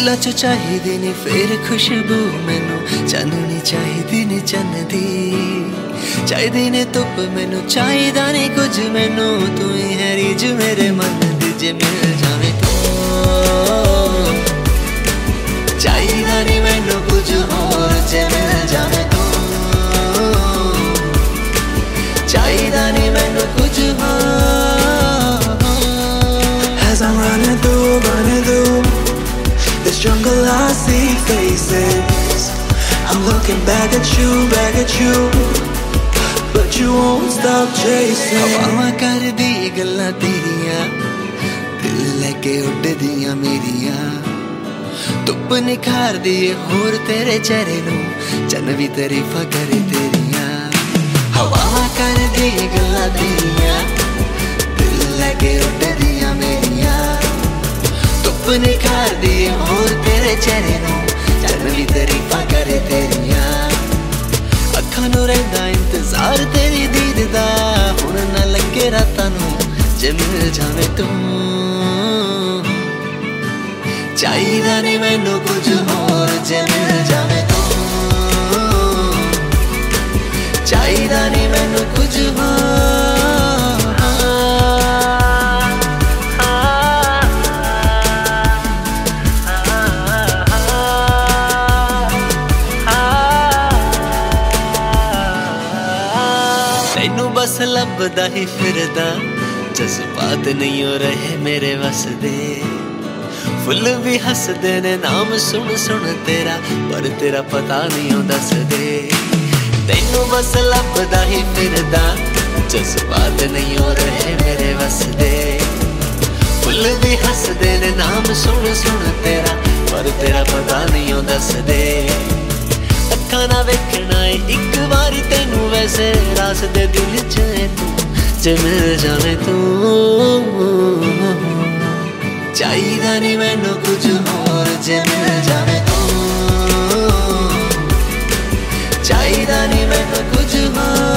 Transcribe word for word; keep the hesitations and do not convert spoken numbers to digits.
फुल्लां चो चाहिदी नी फिर खुशबू, मैनू चाननी चाहिदी नी चन्न दी, चाहिदी ने धुप मैनू चाहिदा नी कुछ, मैनू तू ही है रीज मेरे मन दी। जे मिल जावे तू चाहिदा नी मैनू कुछ होर, जे मिल जावे तू चाहिदा नी मैनू कुछ होर। As I'm running through, running through this jungle, I see faces. I'm looking back at you, back at you, but you won't stop chasing. हवावां करदी गल्लां तेरियां, दिल लेके उड्डदियां मेरियां, धुप निखारदी होर तेरे चेहरे नू, चन्न भी तारीफां करे तेरियां। हवावां करदी गल्लां तेरियां, दिल लेके उड्डदियां मेरियां, धुप निखारदी होर तेरे चेहरे नू, चन्न भी तारीफां करे तेरियां। अखां नू रहिंदा इंतजार तेरी दीद दा, हुण ना लगे रातां नू जे मिल जावे तू। चाहिदा नी मैनू कुछ होर, जे मिल जावे तू चाहिदा नी मैनू कुछ होर। तैनू बस लभदा ही फिरदा, जज्बात नहीं हो रहे मेरे वसदे, फुल भी हसदे ने नाम सुन सुन तेरा, पर तेरा पता नहीं हो दसदे। तैनू बस लभदा ही फिरदा, जज्बात नहीं हो रहे मेरे वसदे, फुल भी हसदे ने नाम सुन सुन तेरा, पर तेरा पता नहीं हो दसदे। अखां ना वेखना है इक बारी तैनू, वैसे रास दे दिल च तू, जे मिल जावे तू चाहिदा नी मैनू कुछ होर, जे मिल जावे तू चाहिदा नी मैनू कुछ होर।